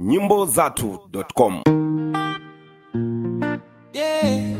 nyimbo.zatu.com. Yeah.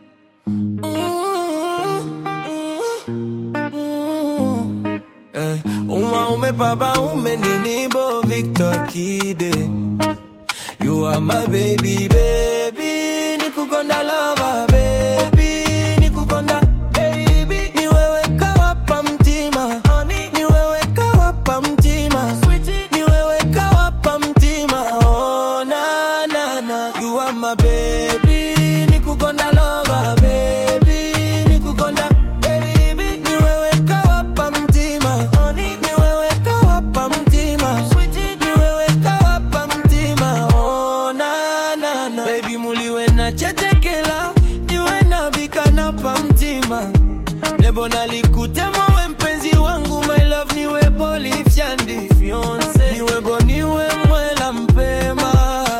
Ume baba ume ninibo Victor Kide. You are my baby, baby. Nikukonda lover, baby. Nikukonda, baby. Ni wewe kawapa mtima. Ni wewe kawapa mtima. Ni wewe kawapa mtima. Oh, na, na, na. You are my baby. Nikukonda lover, baby. Nikukonda, baby. Ni wewe kawapa mtima. Ni wewe kawapa mtima. Ni wewe kawapa mtima. Oh, na, na, na. Baby muliwe na chetekela. Niwe na bika na pa mtima. Nebo nalikutema we mpenzi wangu. My love niwe bolifyandi fiance. Niwe boniwe mwela mpema.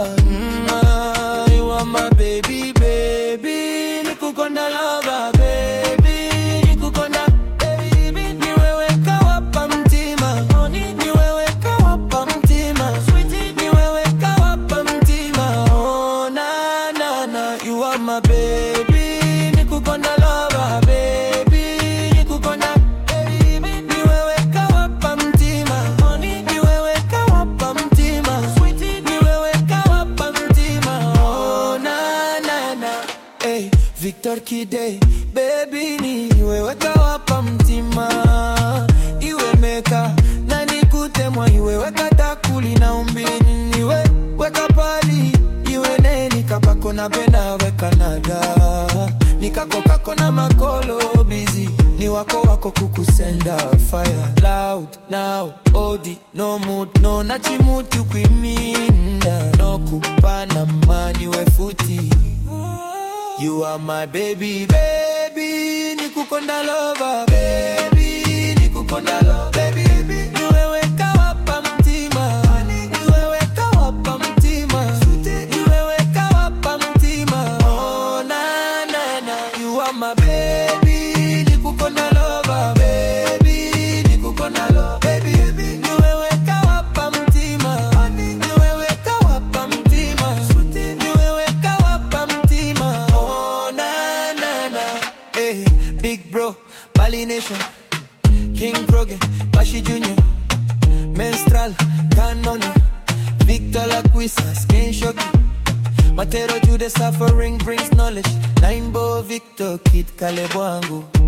You are my baby, baby. Nikukonda lover, baby. Nikukonda, baby. Niwewe kawapa mtima. Niwewe kawapa mtima. Niwewe kawapa mtima. Oh, na, na, na. You are my baby. Nikukonda lover, baby. Nikukonda, baby. Niwewe kawapa mtima. Niwewe kawapa mtima. Niwewe kawapa mtima. Oh, na, na, na. Hey, Victor Kide, baby ni wewe kawapa mtima. Iwe meka na nikutemwa, iwe weka takuli na umbini. Iwe weka pali, iwe neni kapako na bena weka nada. Nikako kako na makolo busy. Ni wako wako kukusenda fire. Loud, now, odi, no mood, no nachimutu kuiminda. No kupana mani we futi. You are my baby, baby. Nikukonda lover, baby. Nikukonda lover, baby. Niwewe kawapa mtima. Niwewe kawapa mtima. Niwewe kawapa mtima. Oh, na, na, na. You are my baby. Nikukonda lover, baby. Nikukonda lover, baby. Niwewe kawapa mtima. Niwewe kawapa mtima. Niwewe kawapa mtima. Oh, na, na, na. Hey, big bro, Bali Nation, King Proge, Bashi Jr., Menstral, Canona, Victor Laquisa, Skin Shocky. Matero to the suffering brings knowledge. Nine Bo Victor Kid Kalebwangu.